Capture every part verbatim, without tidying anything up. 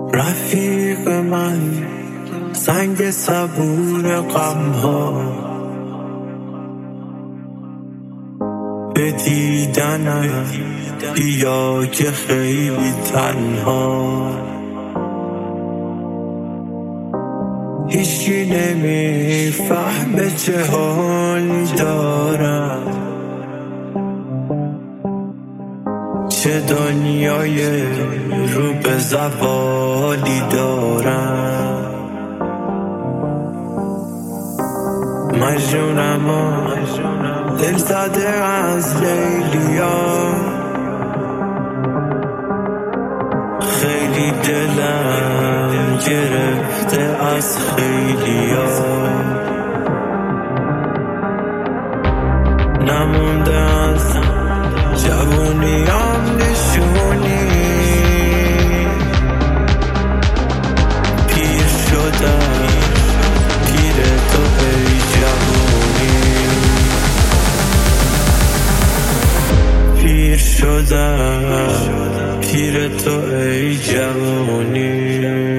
رفیق من سنگ صبور غم ها به دیدنم بیا که خیلی تنها هیچی نمیفهمه چه حالی دارم چه دنیای رو به زوالی دارم مجنونم و دل زده از لیلیا خیلی دلم گرفته از خیلیا نمونده از جوونیام نشونی پیر شدم پیر تو ای جوونی پیر شدم پیر تو ای جوونی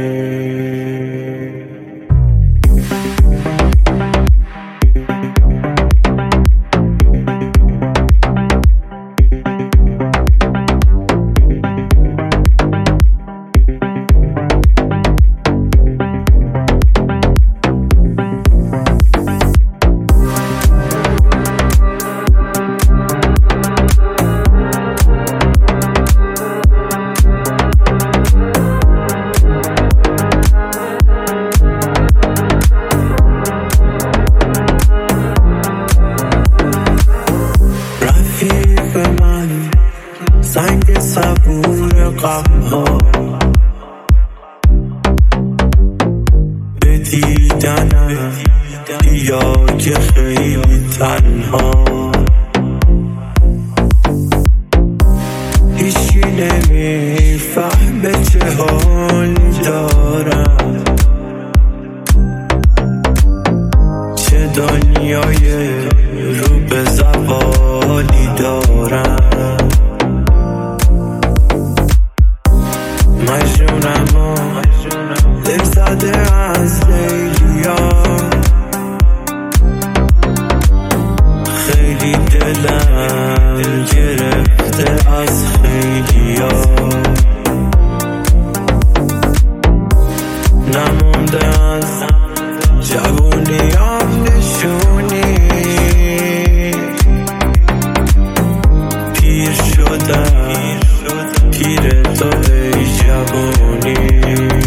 سنگ صبور غم ها به دیدنم بیا که خیلی تنها هیچی نمیفهمه چه حالی دارم چه دنیای رو به زوالی دارم مجنونم و دل زده از لیلیا خیلی دلم گرفته از خیلیا نمونده از جوونیام نشونی پیر شدم پیر تو ای جوونی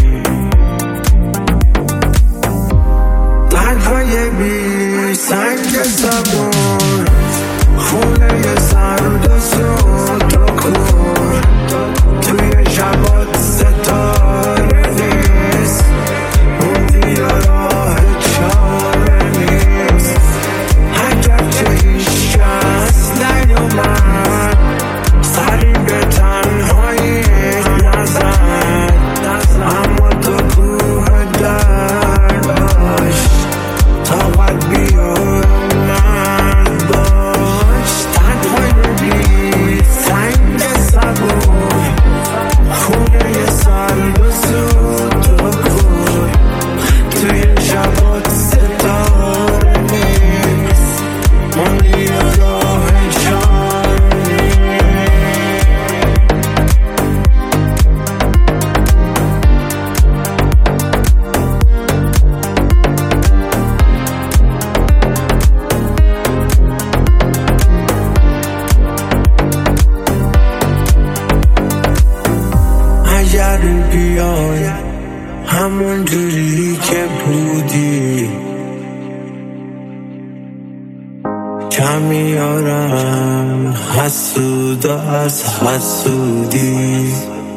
تنهای بی سنگ صبور خونه سرد و سود و کور توی شبات ستاره نیست موندی و راه چاره نیست اگر چه هیچ کس نیومد سری به تنهایی نزد اما تو کوه درد باش طاقت بیار من باش تنهای بی سنگ صبور خونه سرد و سود و کور توی شبات ستاره نیست موندی و راه چاره اگر بیای همون جوری که بودی کمیارم حسود از حسودی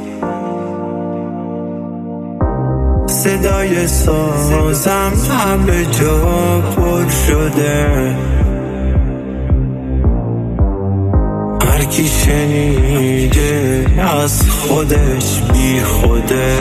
صدای سازم همه جا پر شده هرکی شنیده از خودش بی خوده